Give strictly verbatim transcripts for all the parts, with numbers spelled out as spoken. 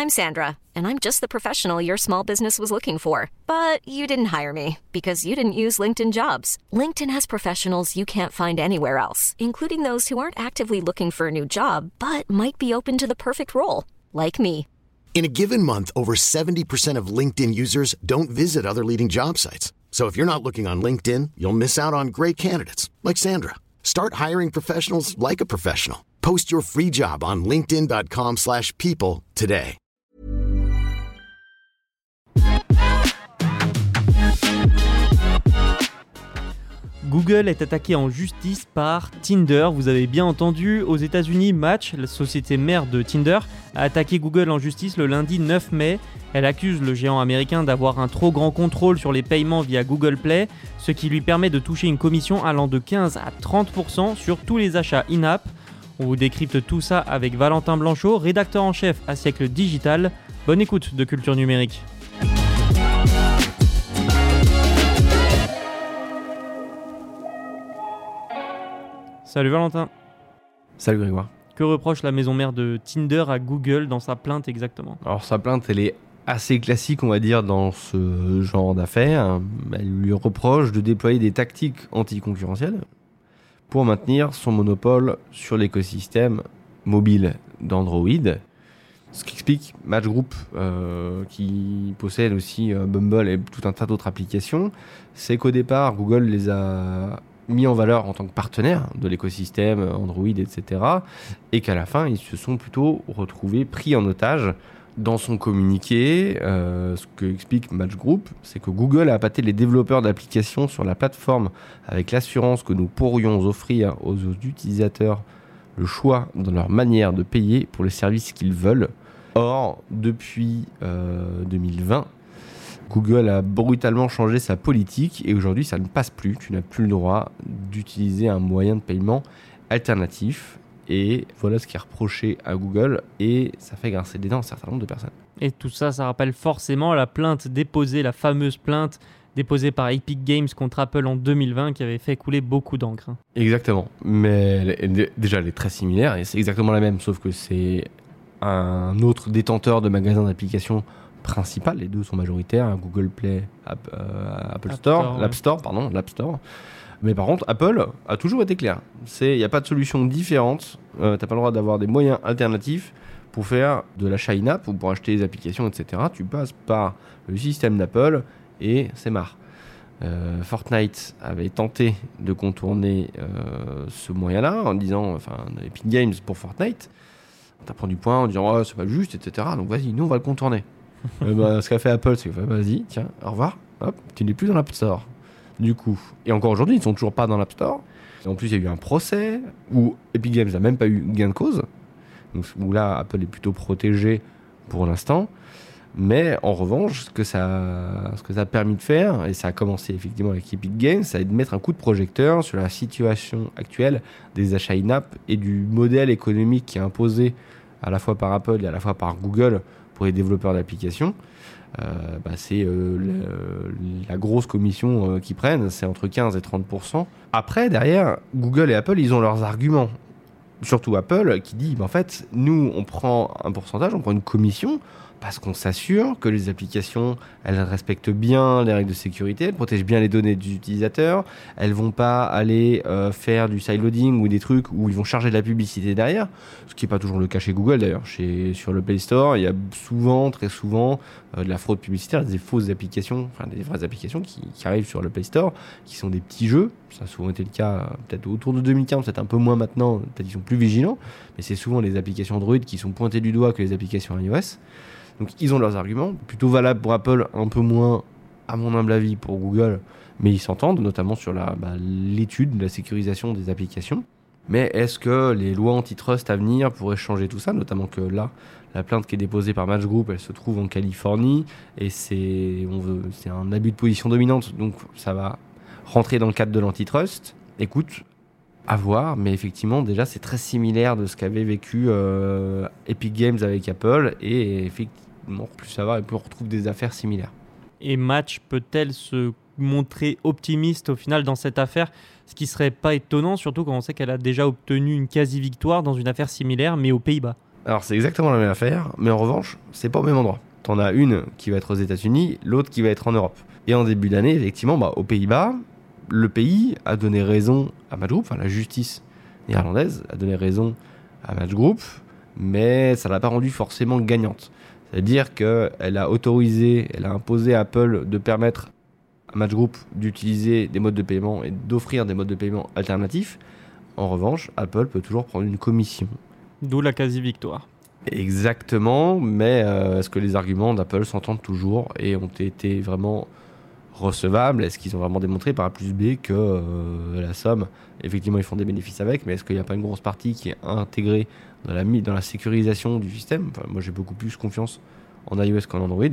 I'm Sandra, and I'm just the professional your small business was looking for. But you didn't hire me because you didn't use LinkedIn Jobs. LinkedIn has professionals you can't find anywhere else, including those who aren't actively looking for a new job, but might be open to the perfect role, like me. In a given month, over seventy percent of LinkedIn users don't visit other leading job sites. So if you're not looking on LinkedIn, you'll miss out on great candidates like Sandra. Start hiring professionals like a professional. Post your free job on linkedin.com slash people today. Google est attaqué en justice par Tinder. Vous avez bien entendu, aux États-Unis, Match, la société mère de Tinder, a attaqué Google en justice le lundi neuf mai. Elle accuse le géant américain d'avoir un trop grand contrôle sur les paiements via Google Play, ce qui lui permet de toucher une commission allant de quinze à trente pour cent sur tous les achats in-app. On vous décrypte tout ça avec Valentin Blanchot, rédacteur en chef à Siècle Digital. Bonne écoute de Culture Numérique. Salut Valentin. Salut Grégoire. Que reproche la maison mère de Tinder à Google dans sa plainte exactement ? Alors sa plainte, elle est assez classique, on va dire, dans ce genre d'affaires. Elle lui reproche de déployer des tactiques anticoncurrentielles pour maintenir son monopole sur l'écosystème mobile d'Android. Ce qui explique Match Group, euh, qui possède aussi euh, Bumble et tout un tas d'autres applications, c'est qu'au départ, Google les a mis en valeur en tant que partenaire de l'écosystème Android, et cetera. Et qu'à la fin, ils se sont plutôt retrouvés pris en otage. Dans son communiqué, euh, ce que explique Match Group, c'est que Google a appâté les développeurs d'applications sur la plateforme avec l'assurance que nous pourrions offrir aux utilisateurs le choix dans leur manière de payer pour les services qu'ils veulent. Or, depuis euh, deux mille vingt, Google a brutalement changé sa politique et aujourd'hui ça ne passe plus. Tu n'as plus le droit d'utiliser un moyen de paiement alternatif. Et voilà ce qui est reproché à Google et ça fait grincer des dents un certain nombre de personnes. Et tout ça, ça rappelle forcément la plainte déposée, la fameuse plainte déposée par Epic Games contre Apple en deux mille vingt qui avait fait couler beaucoup d'encre. Exactement, mais elle est, déjà elle est très similaire et c'est exactement la même, sauf que c'est un autre détenteur de magasins d'applications principal, les deux sont majoritaires, Google Play, App, euh, Apple App Store, Store, l'App ouais. Store, pardon, l'App Store. Mais par contre, Apple a toujours été clair. Il n'y a pas de solution différente. Euh, tu n'as pas le droit d'avoir des moyens alternatifs pour faire de l'achat in-app ou pour acheter des applications, et cetera. Tu passes par le système d'Apple et c'est marre. Euh, Fortnite avait tenté de contourner euh, ce moyen-là en disant, enfin, Epic Games pour Fortnite, en tapant du poing, en disant oh, c'est pas juste, et cetera. Donc vas-y, nous on va le contourner. euh, bah, ce qu'a fait Apple, c'est que bah, vas-y, tiens, au revoir, hop, tu n'es plus dans l'App Store. Du coup, et encore aujourd'hui, ils ne sont toujours pas dans l'App Store. Et en plus, il y a eu un procès où Epic Games n'a même pas eu gain de cause. Donc, où là, Apple est plutôt protégé pour l'instant. Mais en revanche, ce que, ça, ce que ça a permis de faire, et ça a commencé effectivement avec Epic Games, ça a été de mettre un coup de projecteur sur la situation actuelle des achats in-app et du modèle économique qui est imposé à la fois par Apple et à la fois par Google pour les développeurs d'applications. Euh, bah c'est euh, le, la grosse commission euh, qu'ils prennent, c'est entre quinze et trente pour cent. Après, derrière, Google et Apple, ils ont leurs arguments. Surtout Apple qui dit, bah, en fait, nous, on prend un pourcentage, on prend une commission parce qu'on s'assure que les applications, elles respectent bien les règles de sécurité, elles protègent bien les données des utilisateurs, elles vont pas aller euh, faire du sideloading ou des trucs où ils vont charger de la publicité derrière, ce qui n'est pas toujours le cas chez Google d'ailleurs. Chez, sur le Play Store, il y a souvent, très souvent, euh, de la fraude publicitaire, des fausses applications, enfin des vraies applications qui, qui arrivent sur le Play Store, qui sont des petits jeux. Ça a souvent été le cas euh, peut-être autour de deux mille quinze, peut-être un peu moins maintenant, peut-être qu'ils sont plus vigilants, mais c'est souvent les applications Android qui sont pointées du doigt que les applications iOS. Donc ils ont leurs arguments, plutôt valables pour Apple, un peu moins, à mon humble avis, pour Google, mais ils s'entendent, notamment sur la, bah, l'étude de la sécurisation des applications. Mais est-ce que les lois antitrust à venir pourraient changer tout ça, notamment que là, la plainte qui est déposée par Match Group, elle se trouve en Californie, et c'est, on veut, c'est un abus de position dominante, donc ça va rentrer dans le cadre de l'antitrust. Écoute, à voir, mais effectivement, déjà, c'est très similaire de ce qu'avait vécu euh, Epic Games avec Apple, et effectivement, plus ça va, et plus on retrouve des affaires similaires. Et Match peut-elle se montrer optimiste au final dans cette affaire, ce qui serait pas étonnant, surtout quand on sait qu'elle a déjà obtenu une quasi-victoire dans une affaire similaire, mais aux Pays-Bas. Alors c'est exactement la même affaire, mais en revanche, c'est pas au même endroit. T'en as une qui va être aux États-Unis, l'autre qui va être en Europe. Et en début d'année, effectivement, bah, aux Pays-Bas, le pays a donné raison à Match Group, enfin la justice néerlandaise a donné raison à Match Group, mais ça l'a pas rendue forcément gagnante. C'est-à-dire qu'elle a autorisé, elle a imposé à Apple de permettre à Match Group d'utiliser des modes de paiement et d'offrir des modes de paiement alternatifs. En revanche, Apple peut toujours prendre une commission. D'où la quasi-victoire. Exactement, mais euh, est-ce que les arguments d'Apple s'entendent toujours et ont été vraiment recevables? Est-ce qu'ils ont vraiment démontré par A plus B que euh, la somme, effectivement ils font des bénéfices avec, mais est-ce qu'il n'y a pas une grosse partie qui est intégrée dans la, dans la sécurisation du système? Enfin, moi j'ai beaucoup plus confiance en iOS qu'en Android.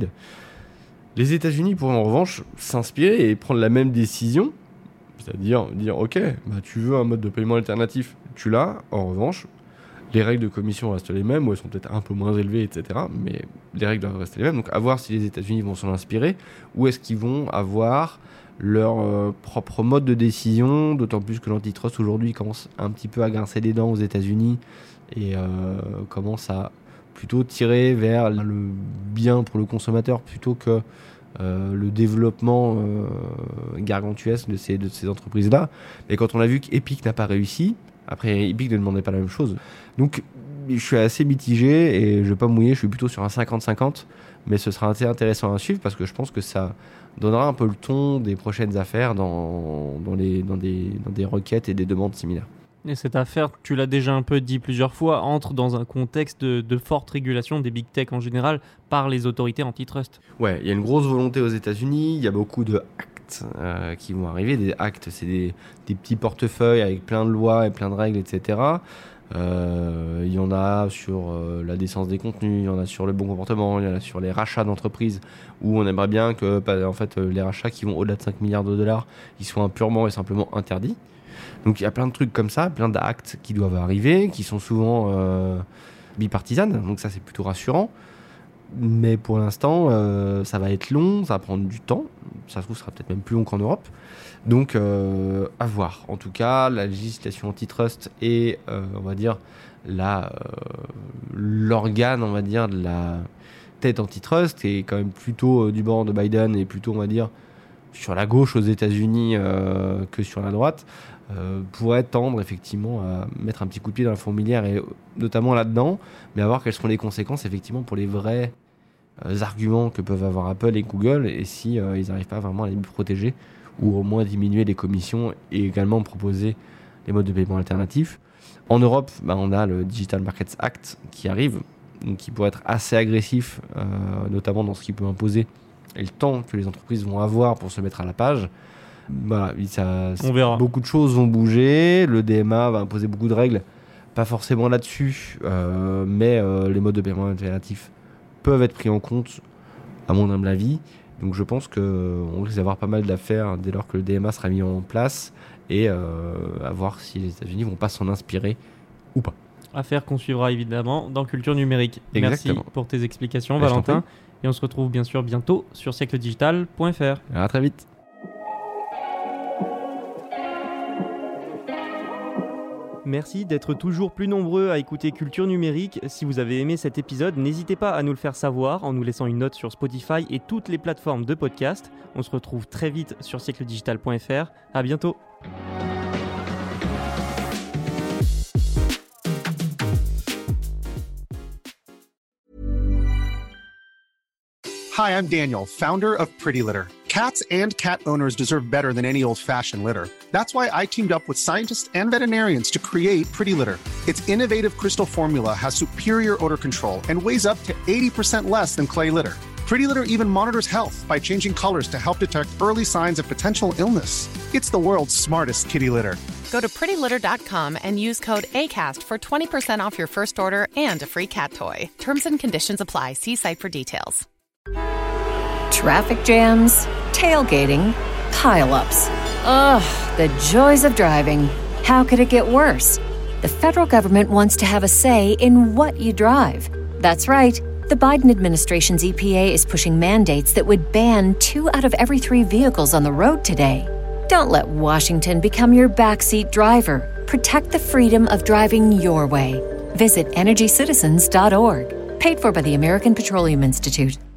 Les États-Unis pourraient en revanche s'inspirer et prendre la même décision, c'est-à-dire dire ok, bah, tu veux un mode de paiement alternatif, tu l'as, en revanche les règles de commission restent les mêmes, ou elles sont peut-être un peu moins élevées, et cetera. Mais les règles doivent rester les mêmes. Donc à voir si les États-Unis vont s'en inspirer, ou est-ce qu'ils vont avoir leur euh, propre mode de décision, d'autant plus que l'antitrust aujourd'hui commence un petit peu à grincer des dents aux États-Unis et euh, commence à plutôt tirer vers le bien pour le consommateur plutôt que euh, le développement euh, gargantuesque de ces, de ces entreprises-là. Mais quand on a vu qu'Epic n'a pas réussi, après, Epic ne demandait pas la même chose. Donc, je suis assez mitigé et je ne vais pas mouiller, je suis plutôt sur un cinquante cinquante. Mais ce sera assez intéressant à suivre parce que je pense que ça donnera un peu le ton des prochaines affaires dans, dans, les, dans, des, dans des requêtes et des demandes similaires. Et cette affaire, tu l'as déjà un peu dit plusieurs fois, entre dans un contexte de, de forte régulation des big tech en général par les autorités antitrust. Ouais, il y a une grosse volonté aux États-Unis, il y a beaucoup de Euh, qui vont arriver. Des actes, c'est des, des petits portefeuilles avec plein de lois et plein de règles, et cetera. Euh, il y en a sur euh, la décence des contenus, il y en a sur le bon comportement, il y en a sur les rachats d'entreprises où on aimerait bien que en fait, les rachats qui vont au-delà de cinq milliards de dollars ils soient purement et simplement interdits. Donc il y a plein de trucs comme ça, plein d'actes qui doivent arriver, qui sont souvent euh, bipartisanes, donc ça c'est plutôt rassurant. Mais pour l'instant, euh, ça va être long, ça va prendre du temps. Ça se trouve, ça sera peut-être même plus long qu'en Europe. Donc, euh, à voir. En tout cas, la législation antitrust et, euh, on va dire, la, euh, l'organe, on va dire, de la tête antitrust est quand même plutôt euh, du bord de Biden et plutôt, on va dire, sur la gauche aux États-Unis euh, que sur la droite, euh, pourrait tendre effectivement à mettre un petit coup de pied dans la fourmilière et notamment là-dedans, mais à voir quelles seront les conséquences effectivement pour les vrais euh, arguments que peuvent avoir Apple et Google et si euh, ils n'arrivent pas vraiment à les protéger ou au moins diminuer les commissions et également proposer des modes de paiement alternatifs. En Europe, bah, on a le Digital Markets Act qui arrive, donc qui pourrait être assez agressif, euh, notamment dans ce qu'il peut imposer et le temps que les entreprises vont avoir pour se mettre à la page. Voilà, ça, on verra. Beaucoup de choses vont bouger. Le D M A va imposer beaucoup de règles, pas forcément là-dessus, euh, mais euh, les modes de paiement alternatifs peuvent être pris en compte, à mon humble avis. Donc je pense qu'on risque d'avoir pas mal d'affaires dès lors que le D M A sera mis en place et euh, à voir si les États-Unis vont pas s'en inspirer ou pas. Affaire qu'on suivra évidemment dans Culture Numérique. Exactement. Merci pour tes explications, Ben, Valentin. Et on se retrouve bien sûr bientôt sur siècle digital point f r. À très vite. Merci d'être toujours plus nombreux à écouter Culture Numérique. Si vous avez aimé cet épisode, n'hésitez pas à nous le faire savoir en nous laissant une note sur Spotify et toutes les plateformes de podcast. On se retrouve très vite sur siècle digital point f r. À bientôt. Hi, I'm Daniel, founder of Pretty Litter. Cats and cat owners deserve better than any old-fashioned litter. That's why I teamed up with scientists and veterinarians to create Pretty Litter. Its innovative crystal formula has superior odor control and weighs up to eighty percent less than clay litter. Pretty Litter even monitors health by changing colors to help detect early signs of potential illness. It's the world's smartest kitty litter. Go to pretty litter dot com and use code ACAST for twenty percent off your first order and a free cat toy. Terms and conditions apply. See site for details. Traffic jams, tailgating, pile-ups. Ugh, the joys of driving. How could it get worse? The federal government wants to have a say in what you drive. That's right. The Biden administration's E P A is pushing mandates that would ban two out of every three vehicles on the road today. Don't let Washington become your backseat driver. Protect the freedom of driving your way. Visit energy citizens dot org. Paid for by the American Petroleum Institute.